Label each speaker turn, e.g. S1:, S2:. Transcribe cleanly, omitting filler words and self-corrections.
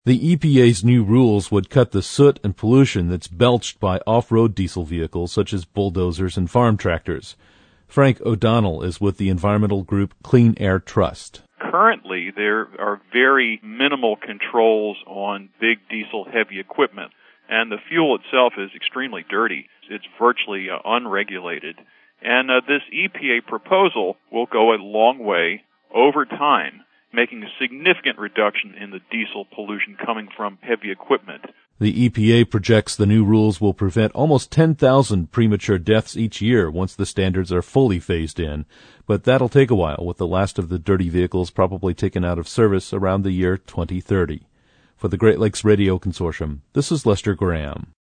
S1: The EPA's new rules would cut the soot and pollution that's belched by off-road diesel vehicles such as bulldozers and farm tractors. Frank O'Donnell is with the environmental group Clean Air Trust.
S2: Currently, there are very minimal controls on big diesel heavy equipment, and the fuel itself is extremely dirty. It's virtually unregulated. And this EPA proposal will go a long way over time, making a significant reduction in the diesel pollution coming from heavy equipment.
S1: The EPA projects the new rules will prevent almost 10,000 premature deaths each year once the standards are fully phased in, but that'll take a while, with the last of the dirty vehicles probably taken out of service around the year 2030. For the Great Lakes Radio Consortium, this is Lester Graham.